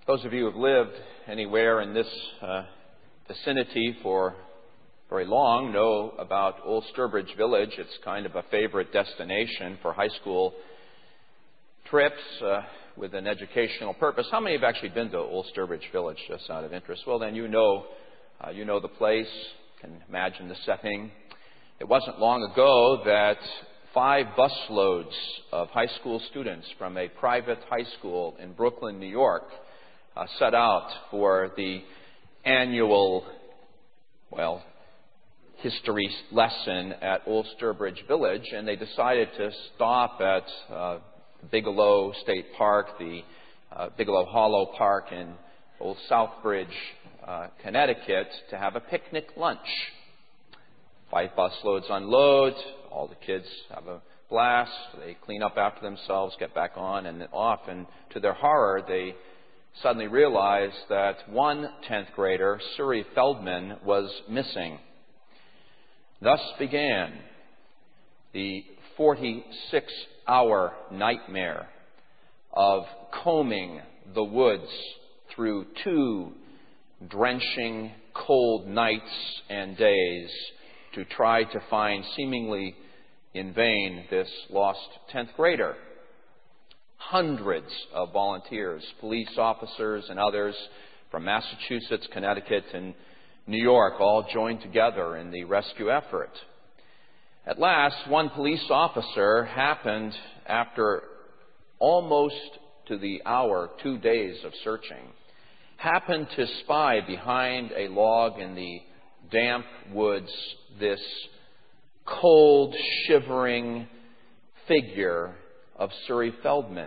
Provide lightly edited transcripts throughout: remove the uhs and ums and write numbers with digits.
Those of you who have lived anywhere in this vicinity for very long know about Old Sturbridge Village. It's kind of a favorite destination for high school trips with an educational purpose. How many have actually been to Old Sturbridge Village, just out of interest? Well, then you know the place. You can imagine the setting. It wasn't long ago that 5 busloads of high school students from a private high school in Brooklyn, New York, set out for the annual, history lesson at Old Sturbridge Village, and they decided to stop at Bigelow State Park, the Bigelow Hollow Park in Old Southbridge, Connecticut, to have a picnic lunch. 5 busloads unload, all the kids have a blast, they clean up after themselves, get back on and off, and to their horror, they suddenly realized that one 10th grader, Surrey Feldman, was missing. Thus began the 46-hour nightmare of combing the woods through 2 drenching cold nights and days to try to find, seemingly in vain, this lost 10th grader. Hundreds of volunteers, police officers and others from Massachusetts, Connecticut, and New York all joined together in the rescue effort. At last, one police officer happened, after almost to the hour, 2 days of searching, happened to spy behind a log in the damp woods this cold, shivering figure of Surrey Feldman.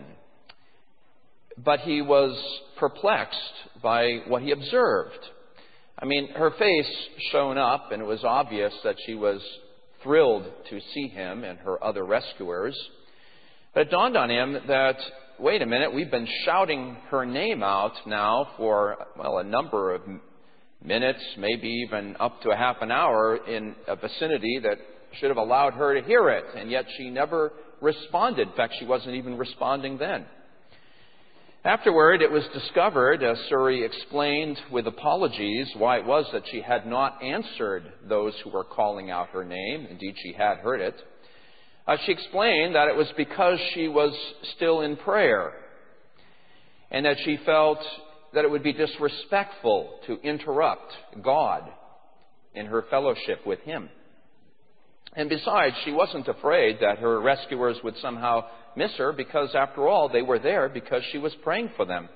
But he was perplexed by what he observed. Her face shone up, and it was obvious that she was thrilled to see him and her other rescuers. But it dawned on him that, wait a minute, we've been shouting her name out now for, a number of minutes, maybe even up to a half an hour, in a vicinity that should have allowed her to hear it, and yet she never responded. In fact, she wasn't even responding then. Afterward, it was discovered, as Surrey explained with apologies, why it was that she had not answered those who were calling out her name. Indeed, she had heard it. She explained that it was because she was still in prayer, and that she felt that it would be disrespectful to interrupt God in her fellowship with Him. And besides, she wasn't afraid that her rescuers would somehow miss her, because after all, they were there because she was praying for them.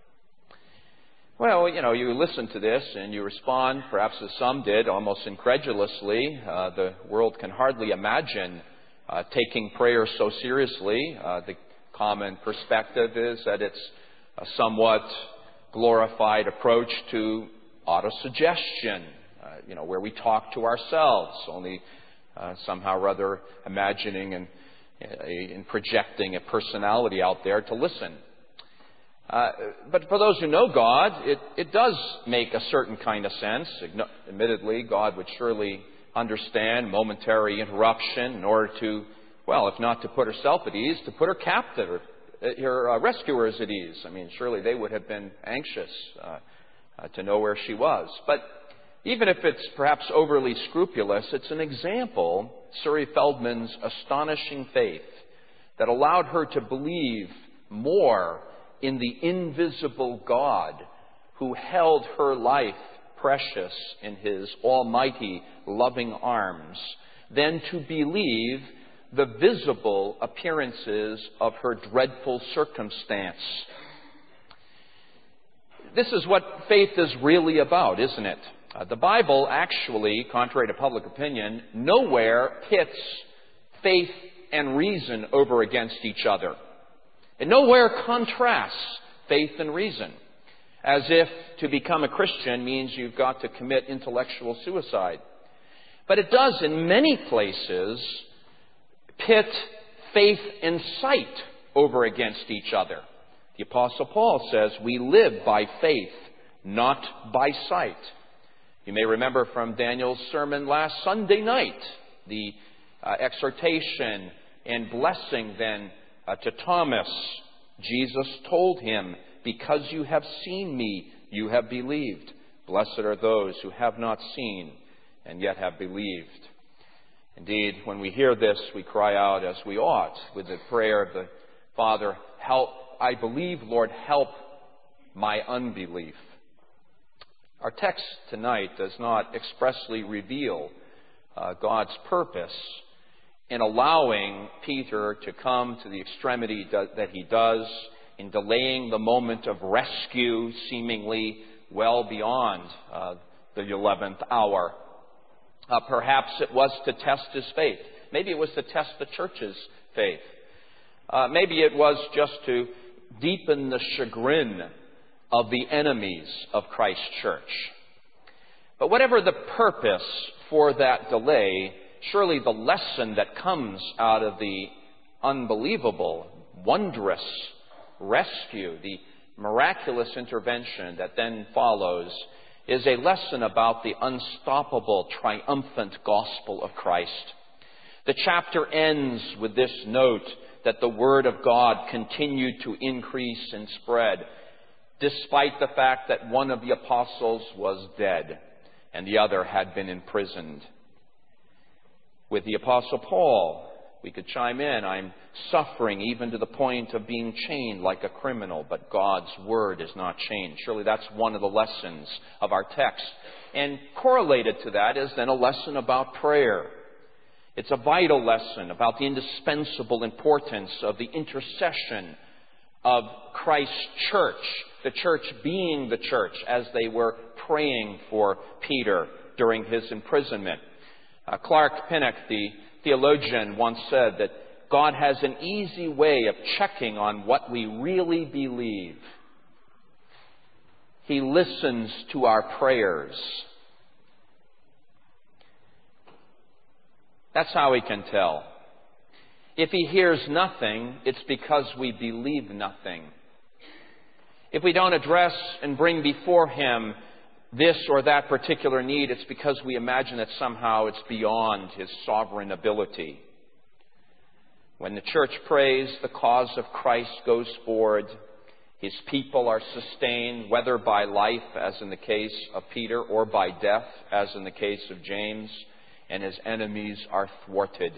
Well, you listen to this and you respond, perhaps as some did, almost incredulously. The world can hardly imagine taking prayer so seriously. The common perspective is that it's a somewhat glorified approach to autosuggestion, where we talk to ourselves, only somehow rather imagining and projecting a personality out there to listen. But for those who know God, it does make a certain kind of sense. Admittedly, God would surely understand momentary interruption in order to, if not to put herself at ease, to put her captive, her rescuers at ease. Surely they would have been anxious to know where she was. But even if it's perhaps overly scrupulous, it's an example, Surrey Feldman's astonishing faith, that allowed her to believe more in the invisible God who held her life precious in His almighty, loving arms, than to believe the visible appearances of her dreadful circumstance. This is what faith is really about, isn't it? The Bible actually, contrary to public opinion, nowhere pits faith and reason over against each other. It nowhere contrasts faith and reason, as if to become a Christian means you've got to commit intellectual suicide. But it does, in many places, pit faith and sight over against each other. The Apostle Paul says, we live by faith, not by sight. You may remember from Daniel's sermon last Sunday night, the exhortation and blessing then to Thomas. Jesus told him Because you have seen me, you have believed. Blessed are those who have not seen and yet have believed. Indeed, when we hear this, we cry out as we ought with the prayer of the Father, help, I believe, Lord, help my unbelief. Our text tonight does not expressly reveal God's purpose in allowing Peter to come to the extremity that he does, in delaying the moment of rescue seemingly well beyond the 11th hour. Perhaps it was to test his faith. Maybe it was to test the church's faith. Maybe it was just to deepen the chagrin of the enemies of Christ's church. But whatever the purpose for that delay, surely the lesson that comes out of the unbelievable, wondrous rescue, the miraculous intervention that then follows, is a lesson about the unstoppable, triumphant gospel of Christ. The chapter ends with this note that the Word of God continued to increase and spread, despite the fact that one of the apostles was dead and the other had been imprisoned. With the Apostle Paul, we could chime in, I'm suffering even to the point of being chained like a criminal, but God's Word is not chained. Surely that's one of the lessons of our text. And correlated to that is then a lesson about prayer. It's a vital lesson about the indispensable importance of the intercession of Christ's church, the church being the church, as they were praying for Peter during his imprisonment. Clark Pinnock, the theologian, once said that God has an easy way of checking on what we really believe. He listens to our prayers. That's how He can tell. If He hears nothing, it's because we believe nothing. If we don't address and bring before Him this or that particular need, it's because we imagine that somehow it's beyond His sovereign ability. When the church prays, the cause of Christ goes forward. His people are sustained, whether by life, as in the case of Peter, or by death, as in the case of James, and His enemies are thwarted.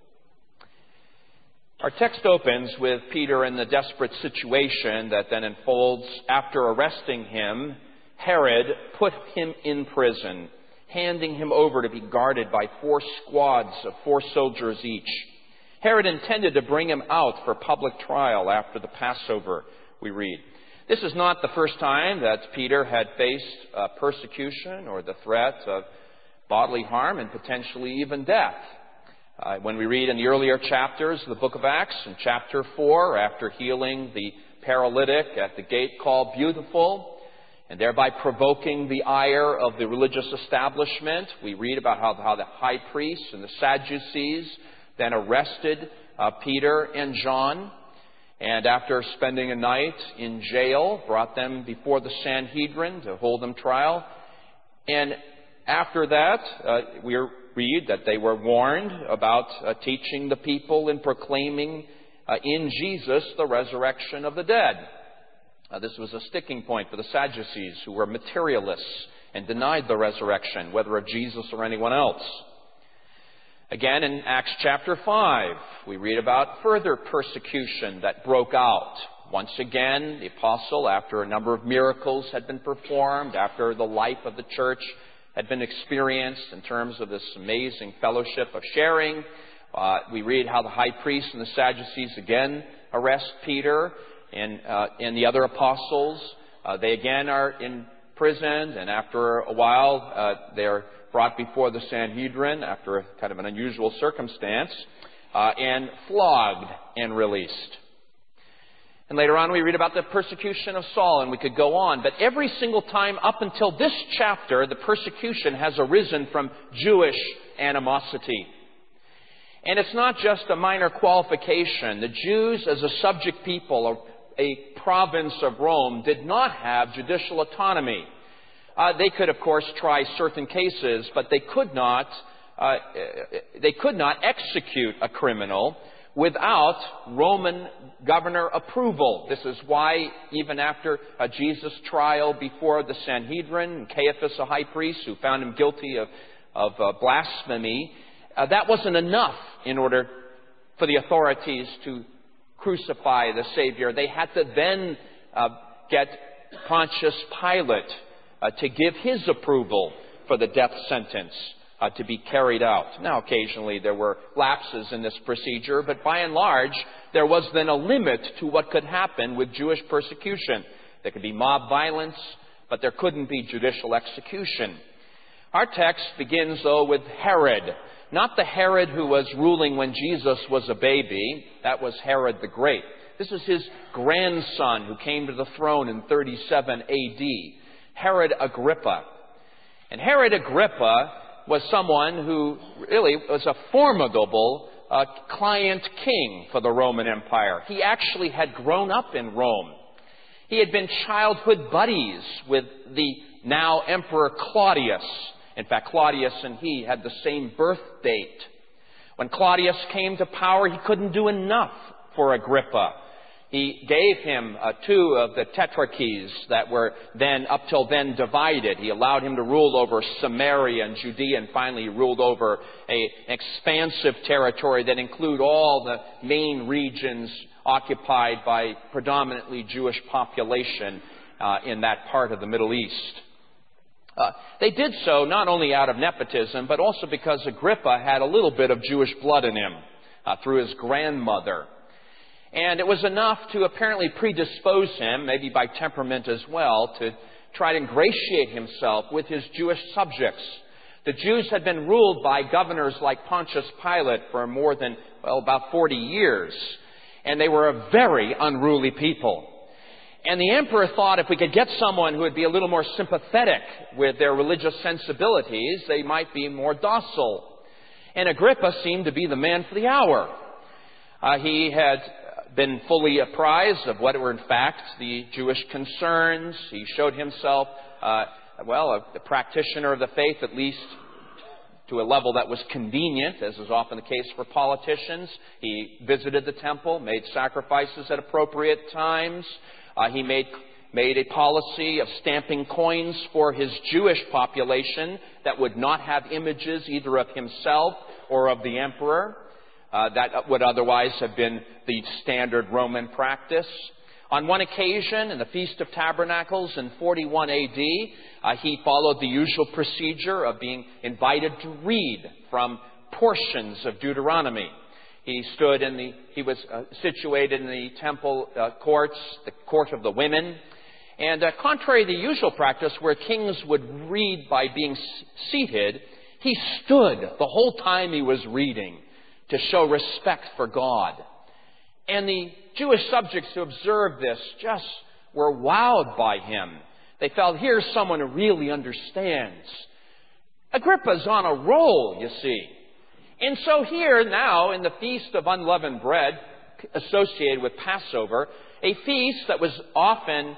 Our text opens with Peter in the desperate situation that then unfolds. After arresting him, Herod put him in prison, handing him over to be guarded by 4 squads of 4 soldiers each. Herod intended to bring him out for public trial after the Passover, we read. This is not the first time that Peter had faced persecution or the threat of bodily harm and potentially even death. When we read in the earlier chapters of the book of Acts, in chapter 4, after healing the paralytic at the gate called Beautiful, and thereby provoking the ire of the religious establishment, we read about how the high priests and the Sadducees then arrested Peter and John, and after spending a night in jail, brought them before the Sanhedrin to hold them trial. And after that, we read that they were warned about teaching the people and proclaiming in Jesus the resurrection of the dead. This was a sticking point for the Sadducees, who were materialists and denied the resurrection, whether of Jesus or anyone else. Again, in Acts chapter 5, we read about further persecution that broke out. Once again, the apostle, after a number of miracles had been performed, after the life of the church had been experienced in terms of this amazing fellowship of sharing, we read how the high priest and the Sadducees again arrest Peter and the other apostles. They again are imprisoned, and after a while they're brought before the Sanhedrin after a kind of an unusual circumstance, and flogged and released. And later on we read about the persecution of Saul, and we could go on. But every single time up until this chapter, the persecution has arisen from Jewish animosity. And it's not just a minor qualification. The Jews, as a subject people, a province of Rome, did not have judicial autonomy. They could, of course, try certain cases, but they could not execute a criminal without Roman governor approval. This is why even after Jesus' trial before the Sanhedrin, Caiaphas, a high priest, who found him guilty of blasphemy, that wasn't enough in order for the authorities to crucify the Savior. They had to then get Pontius Pilate to give his approval for the death sentence to be carried out. Now, occasionally there were lapses in this procedure, but by and large, there was then a limit to what could happen with Jewish persecution. There could be mob violence, but there couldn't be judicial execution. Our text begins, though, with Herod. Not the Herod who was ruling when Jesus was a baby. That was Herod the Great. This is his grandson who came to the throne in 37 A.D., Herod Agrippa. And Herod Agrippa was someone who really was a formidable client king for the Roman Empire. He actually had grown up in Rome. He had been childhood buddies with the now Emperor Claudius. In fact, Claudius and he had the same birth date. When Claudius came to power, he couldn't do enough for Agrippa. He gave him 2 of the tetrarchies that were then, up till then, divided. He allowed him to rule over Samaria and Judea, and finally he ruled over an expansive territory that included all the main regions occupied by predominantly Jewish population in that part of the Middle East. They did so not only out of nepotism, but also because Agrippa had a little bit of Jewish blood in him through his grandmother. And it was enough to apparently predispose him, maybe by temperament as well, to try to ingratiate himself with his Jewish subjects. The Jews had been ruled by governors like Pontius Pilate for more than, about 40 years. And they were a very unruly people. And the emperor thought if we could get someone who would be a little more sympathetic with their religious sensibilities, they might be more docile. And Agrippa seemed to be the man for the hour. He had been fully apprised of what were in fact the Jewish concerns. He showed himself, a practitioner of the faith, at least to a level that was convenient, as is often the case for politicians. He visited the temple, made sacrifices at appropriate times. He made a policy of stamping coins for his Jewish population that would not have images either of himself or of the emperor. That would otherwise have been the standard Roman practice. On one occasion, in the Feast of Tabernacles in 41 A.D., he followed the usual procedure of being invited to read from portions of Deuteronomy. He was situated in the temple courts, the court of the women. And contrary to the usual practice where kings would read by being seated, he stood the whole time he was reading to show respect for God. And the Jewish subjects who observed this just were wowed by him. They felt, here's someone who really understands. Agrippa's on a roll, you see. And so here now, in the Feast of Unleavened Bread, associated with Passover, a feast that was often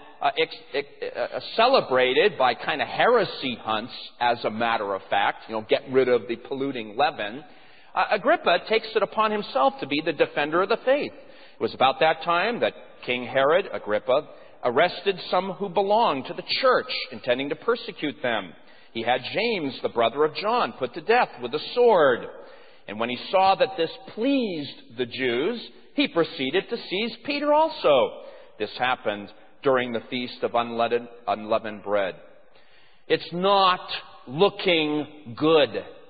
celebrated by kind of heresy hunts, as a matter of fact, get rid of the polluting leaven, Agrippa takes it upon himself to be the defender of the faith. It was about that time that King Herod Agrippa arrested some who belonged to the church, intending to persecute them. He had James, the brother of John, put to death with a sword. And when he saw that this pleased the Jews, he proceeded to seize Peter also. This happened during the Feast of Unleavened Bread. It's not looking good.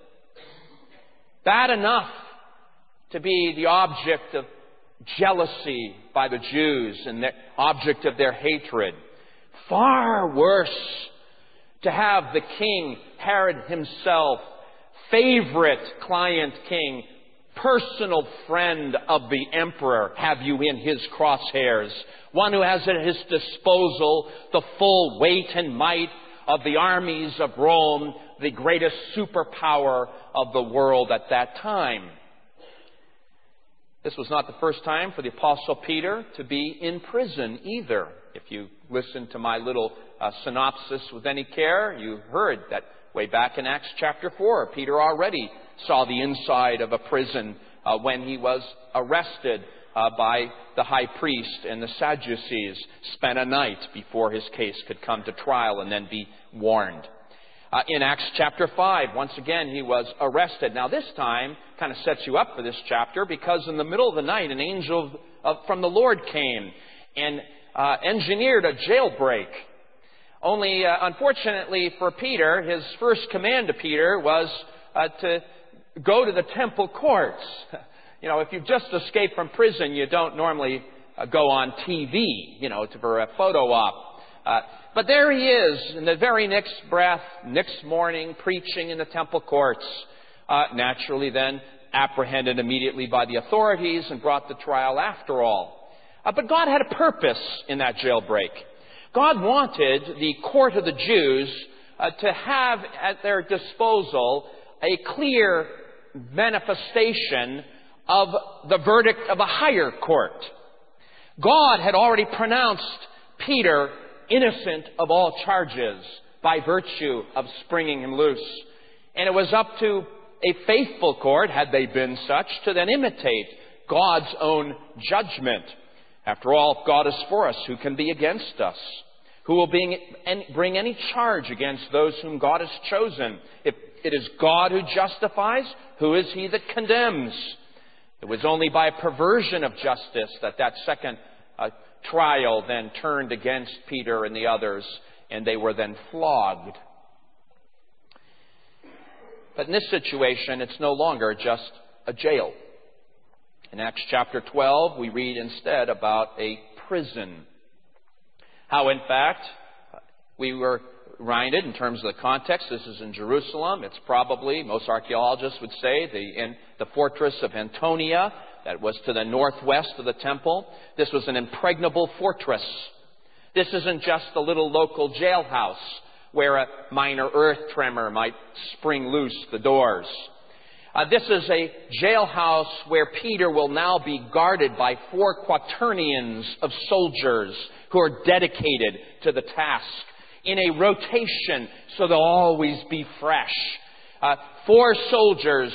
Bad enough to be the object of jealousy by the Jews and the object of their hatred. Far worse to have the king, Herod himself, favorite client king, personal friend of the emperor, have you in his crosshairs. One who has at his disposal the full weight and might of the armies of Rome, the greatest superpower of the world at that time. This was not the first time for the Apostle Peter to be in prison either. If you listen to my little synopsis with any care, you heard that way back in Acts chapter 4, Peter already saw the inside of a prison when he was arrested by the high priest and the Sadducees, spent a night before his case could come to trial and then be warned. In Acts chapter 5, once again, he was arrested. Now, this time kind of sets you up for this chapter, because in the middle of the night, an angel from the Lord came and engineered a jailbreak. Only, unfortunately for Peter, his first command to Peter was to go to the temple courts. You know, if you've just escaped from prison, you don't normally go on TV, for a photo op. But there he is, in the very next breath, next morning, preaching in the temple courts. Naturally then apprehended immediately by the authorities and brought to trial after all. But God had a purpose in that jailbreak. God wanted the court of the Jews to have at their disposal a clear manifestation of the verdict of a higher court. God had already pronounced Peter innocent of all charges by virtue of springing him loose. And it was up to a faithful court, had they been such, to then imitate God's own judgment. After all, if God is for us, who can be against us? Who will bring any charge against those whom God has chosen? If it is God who justifies, who is he that condemns? It was only by a perversion of justice that second trial then turned against Peter and the others, and they were then flogged. But in this situation, it's no longer just a jail. In Acts chapter 12, we read instead about a prison. How, in fact, we were reminded in terms of the context, this is in Jerusalem. It's probably, most archaeologists would say, in the fortress of Antonia, that was to the northwest of the temple. This was an impregnable fortress. This isn't just a little local jailhouse where a minor earth tremor might spring loose the doors. This is a jailhouse where Peter will now be guarded by 4 quaternions of soldiers who are dedicated to the task in a rotation so they'll always be fresh. 4 soldiers,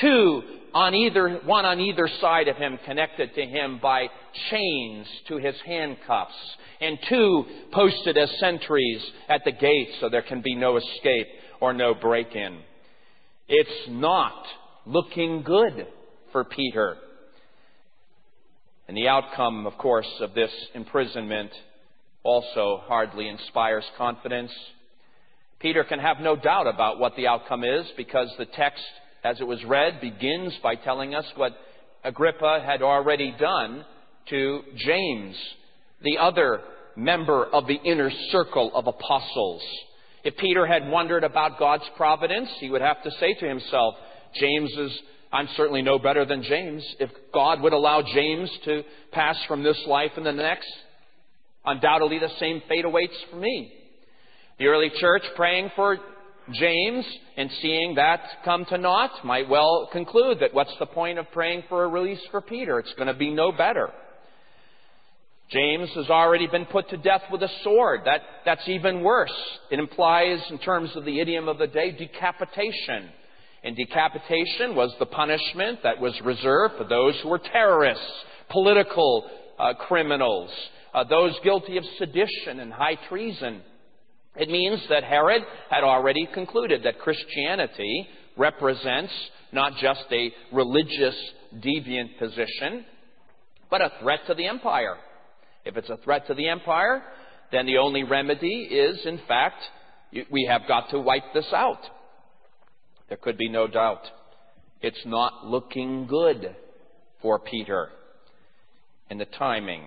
one on either side of him, connected to him by chains to his handcuffs, and 2 posted as sentries at the gate so there can be no escape or no break-in. It's not looking good for Peter. And the outcome, of course, of this imprisonment also hardly inspires confidence. Peter can have no doubt about what the outcome is, because the text, as it was read, begins by telling us what Agrippa had already done to James, the other member of the inner circle of apostles. If Peter had wondered about God's providence, he would have to say to himself, I'm certainly no better than James. If God would allow James to pass from this life and the next, undoubtedly the same fate awaits for me. The early church, praying for James and seeing that come to naught, might well conclude that what's the point of praying for a release for Peter? It's going to be no better. James has already been put to death with a sword. That's even worse. It implies, in terms of the idiom of the day, decapitation. And decapitation was the punishment that was reserved for those who were terrorists, political criminals, those guilty of sedition and high treason. It means that Herod had already concluded that Christianity represents not just a religious deviant position, but a threat to the empire. If it's a threat to the empire, then the only remedy is, in fact, we have got to wipe this out. There could be no doubt. It's not looking good for Peter. And the timing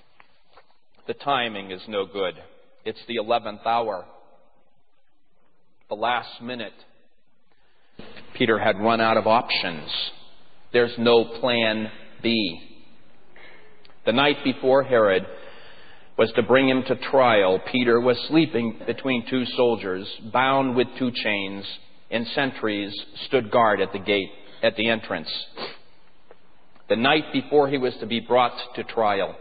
is no good. It's the 11th hour, the last minute. Peter had run out of options. There's no plan B. The night before Herod was to bring him to trial, Peter was sleeping between 2 soldiers, bound with 2 chains, and sentries stood guard at the gate, at the entrance. The night before he was to be brought to trial.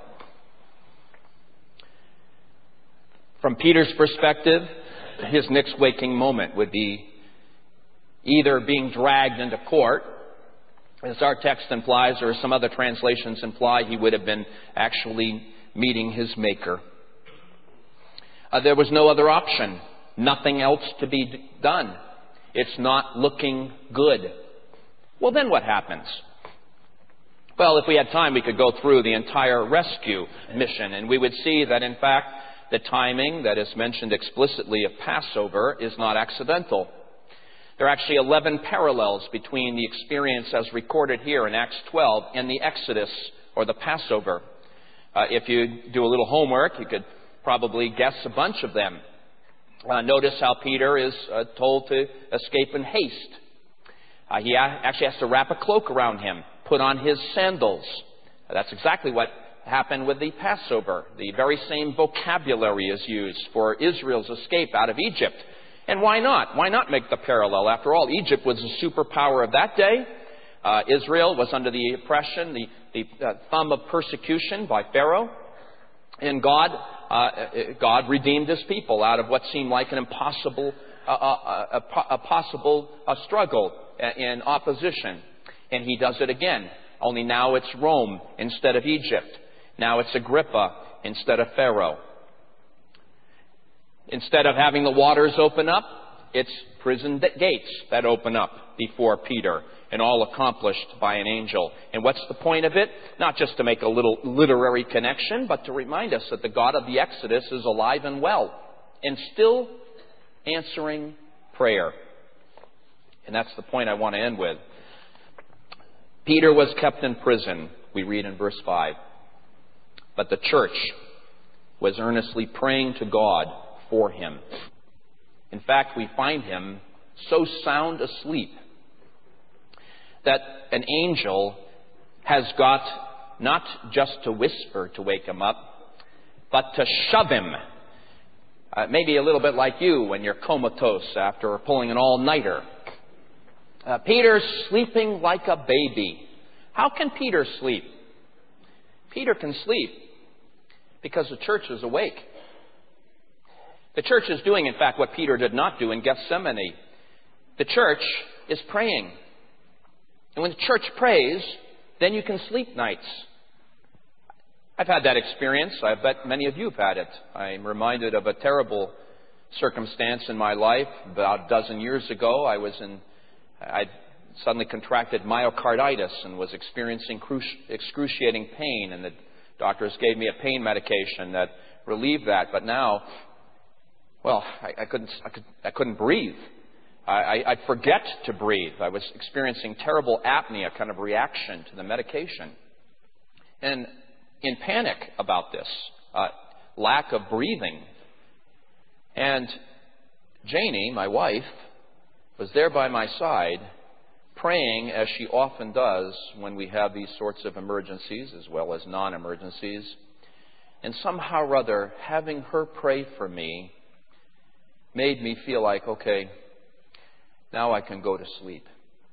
From Peter's perspective, his next waking moment would be either being dragged into court As our text implies, or as some other translations imply, he would have been actually meeting his Maker. There was no other option. Nothing else to be done. It's not looking good. Well, then what happens? Well, if we had time, we could go through the entire rescue mission, and we would see that, in fact, the timing that is mentioned explicitly of Passover is not accidental. There are actually 11 parallels between the experience as recorded here in Acts 12 and the Exodus, or the Passover. If you do a little homework, you could probably guess a bunch of them. Notice how Peter is told to escape in haste. He actually has to wrap a cloak around him, put on his sandals. That's exactly what happened with the Passover. The very same vocabulary is used for Israel's escape out of Egypt. And why not? Why not make the parallel? After all, Egypt was the superpower of that day. Israel was under the oppression, the thumb of persecution by Pharaoh. And God redeemed His people out of what seemed like an impossible, possible struggle in opposition. And He does it again. Only now it's Rome instead of Egypt. Now it's Agrippa instead of Pharaoh. Instead of having the waters open up, it's prison gates that open up before Peter, and all accomplished by an angel. And what's the point of it? Not just to make a little literary connection, but to remind us that the God of the Exodus is alive and well, and still answering prayer. And that's the point I want to end with. Peter was kept in prison, we read in verse 5. But the church was earnestly praying to God for him. In fact, we find him so sound asleep that an angel has got not just to whisper to wake him up, but to shove him. Maybe a little bit like you when you're comatose after pulling an all-nighter. Peter's sleeping like a baby. How can Peter sleep? Peter can sleep because the church is awake. The church is doing, in fact, what Peter did not do in Gethsemane. The church is praying. And when the church prays, then you can sleep nights. I've had that experience. I bet many of you have had it. I'm reminded of a terrible circumstance in my life. About a dozen years ago, I suddenly contracted myocarditis and was experiencing excruciating pain. And the doctors gave me a pain medication that relieved that. But now, well, I couldn't breathe. I'd forget to breathe. I was experiencing terrible apnea, kind of reaction to the medication. And in panic about this, lack of breathing. And Janie, my wife, was there by my side, praying as she often does when we have these sorts of emergencies as well as non-emergencies. And somehow or other, having her pray for me made me feel like, okay, now I can go to sleep.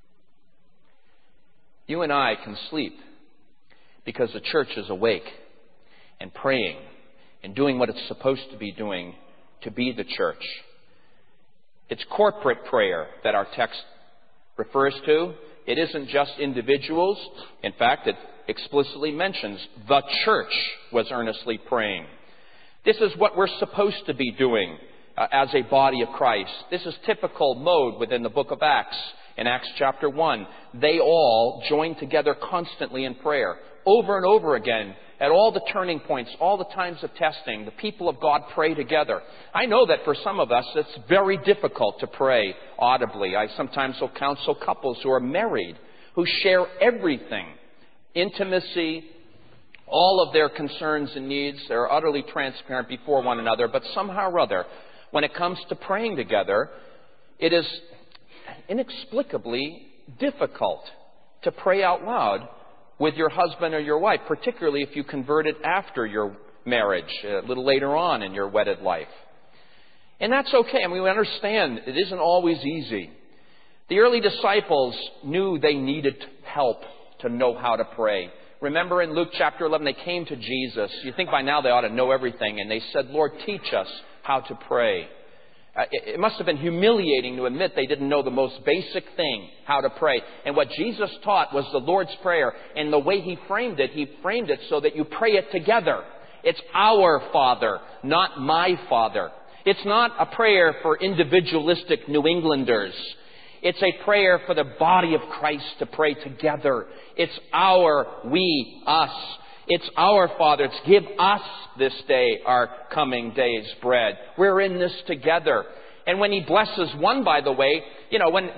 You and I can sleep because the church is awake and praying and doing what it's supposed to be doing to be the church. It's corporate prayer that our text refers to. It isn't just individuals. In fact, it explicitly mentions the church was earnestly praying. This is what we're supposed to be doing as a body of Christ. This is typical mode within the book of Acts. In Acts chapter 1, they all join together constantly in prayer. Over and over again, at all the turning points, all the times of testing, the people of God pray together. I know that for some of us, it's very difficult to pray audibly. I sometimes will counsel couples who are married, who share everything, intimacy, all of their concerns and needs. They're utterly transparent before one another, but somehow or other, when it comes to praying together, it is inexplicably difficult to pray out loud with your husband or your wife, particularly if you converted after your marriage, a little later on in your wedded life. And that's okay. I mean, we understand it isn't always easy. The early disciples knew they needed help to know how to pray. Remember in Luke chapter 11, they came to Jesus. You think by now they ought to know everything. And they said, Lord, teach us how to pray. It must have been humiliating to admit they didn't know the most basic thing, how to pray. And what Jesus taught was the Lord's Prayer. And the way He framed it so that you pray it together. It's our Father, not my Father. It's not a prayer for individualistic New Englanders. It's a prayer for the body of Christ to pray together. It's our, we, us. It's our Father. It's give us this day our coming day's bread. We're in this together. And when He blesses one, by the way, when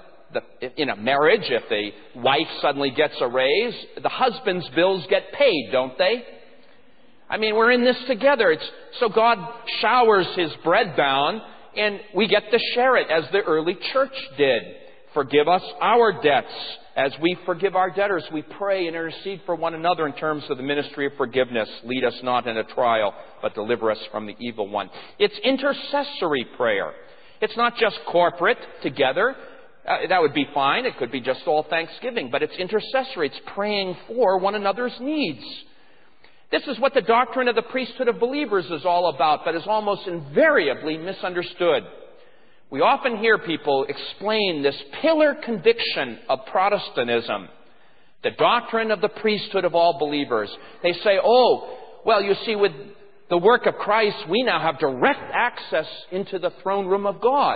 in a marriage, if the wife suddenly gets a raise, the husband's bills get paid, don't they? I mean, we're in this together. So God showers His bread down, and we get to share it as the early church did. Forgive us our debts as we forgive our debtors. We pray and intercede for one another in terms of the ministry of forgiveness. Lead us not into trial, but deliver us from the evil one. It's intercessory prayer. It's not just corporate together. That would be fine. It could be just all thanksgiving. But it's intercessory. It's praying for one another's needs. This is what the doctrine of the priesthood of believers is all about, but is almost invariably misunderstood. We often hear people explain this pillar conviction of Protestantism, the doctrine of the priesthood of all believers. They say, you see, with the work of Christ, we now have direct access into the throne room of God.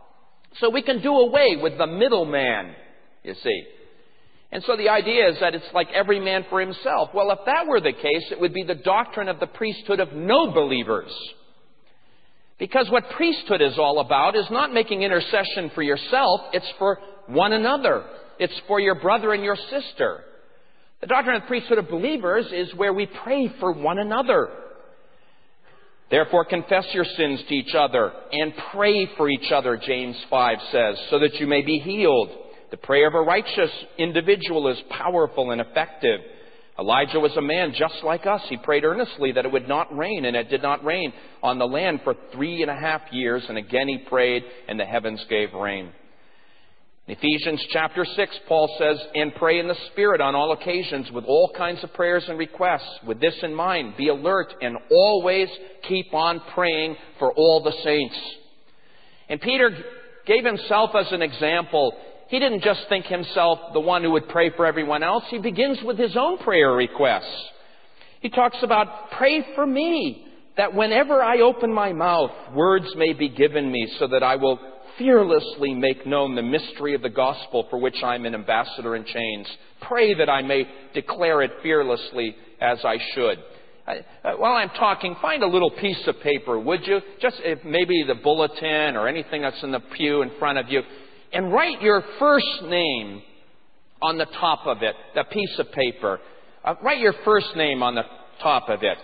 So we can do away with the middleman, you see. And so the idea is that it's like every man for himself. Well, if that were the case, it would be the doctrine of the priesthood of no believers. Because what priesthood is all about is not making intercession for yourself, it's for one another. It's for your brother and your sister. The doctrine of the priesthood of believers is where we pray for one another. Therefore, confess your sins to each other and pray for each other, James 5 says, so that you may be healed. The prayer of a righteous individual is powerful and effective. Elijah was a man just like us. He prayed earnestly that it would not rain, and it did not rain on the land for 3.5 years. And again he prayed, and the heavens gave rain. In Ephesians chapter 6, Paul says, and pray in the Spirit on all occasions with all kinds of prayers and requests. With this in mind, be alert and always keep on praying for all the saints. And Peter gave himself as an example. He didn't just think himself the one who would pray for everyone else. He begins with his own prayer requests. He talks about, pray for me, that whenever I open my mouth, words may be given me, so that I will fearlessly make known the mystery of the gospel for which I'm an ambassador in chains. Pray that I may declare it fearlessly as I should. While I'm talking, find a little piece of paper, would you? Just if maybe the bulletin or anything that's in the pew in front of you. And write your first name on the top of it, the piece of paper. Write your first name on the top of it.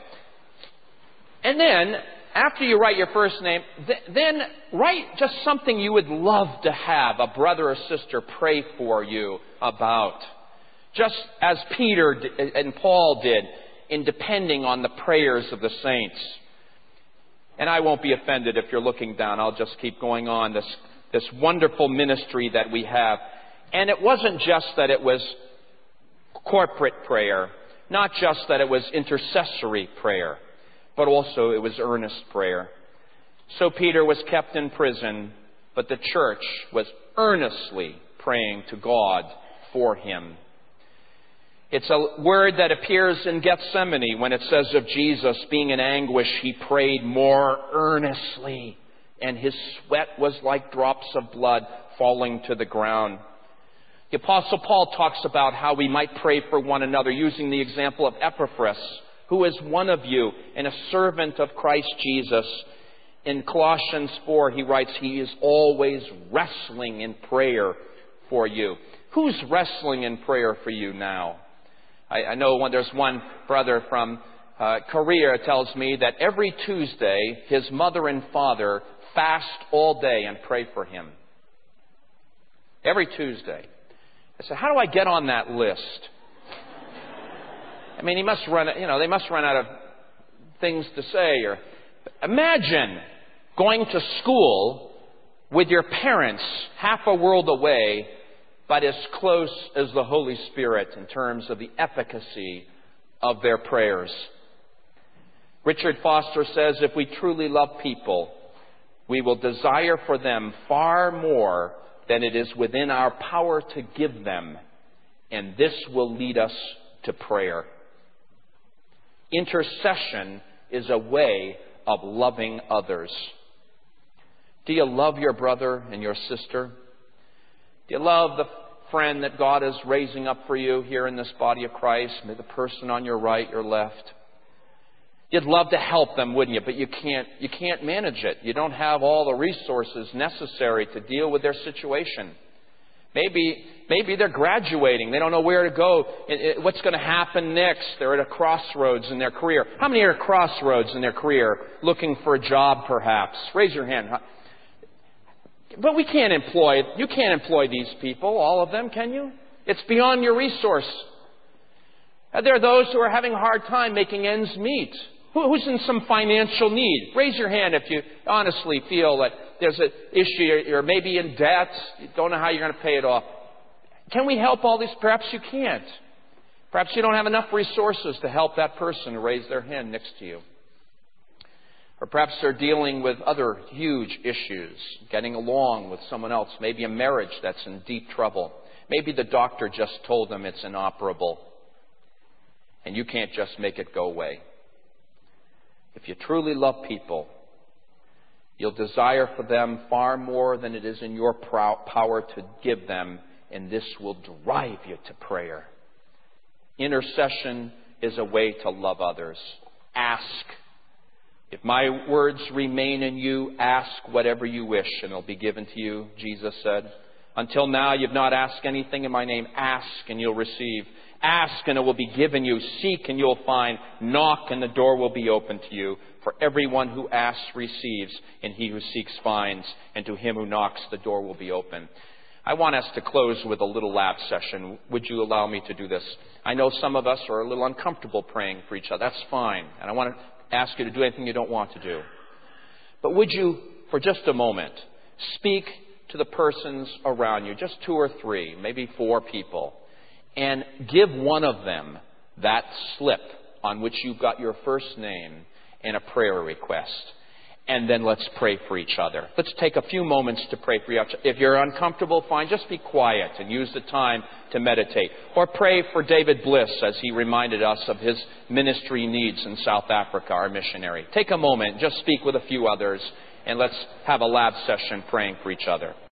And then, after you write your first name, then write just something you would love to have a brother or sister pray for you about. Just as Peter and Paul did in depending on the prayers of the saints. And I won't be offended if you're looking down. I'll just keep going on this wonderful ministry that we have. And it wasn't just that it was corporate prayer, not just that it was intercessory prayer, but also it was earnest prayer. So Peter was kept in prison, but the church was earnestly praying to God for him. It's a word that appears in Gethsemane when it says of Jesus, being in anguish, he prayed more earnestly. And his sweat was like drops of blood falling to the ground. The Apostle Paul talks about how we might pray for one another using the example of Epaphras, who is one of you and a servant of Christ Jesus. In Colossians 4, he writes, he is always wrestling in prayer for you. Who's wrestling in prayer for you now? I know there's one brother from Korea tells me that every Tuesday his mother and father fast all day and pray for him. Every Tuesday. I said, how do I get on that list? I mean, they must run out of things to say. Or imagine going to school with your parents half a world away, but as close as the Holy Spirit in terms of the efficacy of their prayers. Richard Foster says, if we truly love people, We will desire for them far more than it is within our power to give them, and this will lead us to prayer. Intercession is a way of loving others. Do you love your brother and your sister? Do you love the friend that God is raising up for you here in this body of Christ? Maybe the person on your right, your left. You'd love to help them, wouldn't you? But you can't manage it. You don't have all the resources necessary to deal with their situation. Maybe they're graduating. They don't know where to go. What's going to happen next? They're at a crossroads in their career. How many are at crossroads in their career looking for a job, perhaps? Raise your hand. But you can't employ these people, all of them, can you? It's beyond your resource. There are those who are having a hard time making ends meet. Who's in some financial need? Raise your hand if you honestly feel that there's an issue. You're maybe in debt. You don't know how you're going to pay it off. Can we help all these? Perhaps you can't. Perhaps you don't have enough resources to help that person raise their hand next to you. Or perhaps they're dealing with other huge issues, getting along with someone else. Maybe a marriage that's in deep trouble. Maybe the doctor just told them it's inoperable, and you can't just make it go away. If you truly love people, you'll desire for them far more than it is in your power to give them, and this will drive you to prayer. Intercession is a way to love others. Ask. If my words remain in you, ask whatever you wish, and it'll be given to you, Jesus said. Until now, you've not asked anything in my name. Ask, and you'll receive. Ask, and it will be given you. Seek, and you'll find. Knock, and the door will be opened to you. For everyone who asks receives, and he who seeks finds, and to him who knocks the door will be open. I want us to close with a little laugh session. Would you allow me to do this? I know some of us are a little uncomfortable praying for each other. That's fine. And I want to ask you to do anything you don't want to do. But would you, for just a moment, speak to the persons around you, just 2 or 3, maybe 4 people, and give one of them that slip on which you've got your first name and a prayer request. And then let's pray for each other. Let's take a few moments to pray for each other. If you're uncomfortable, fine, just be quiet and use the time to meditate. Or pray for David Bliss as he reminded us of his ministry needs in South Africa, our missionary. Take a moment, just speak with a few others, and let's have a lab session praying for each other.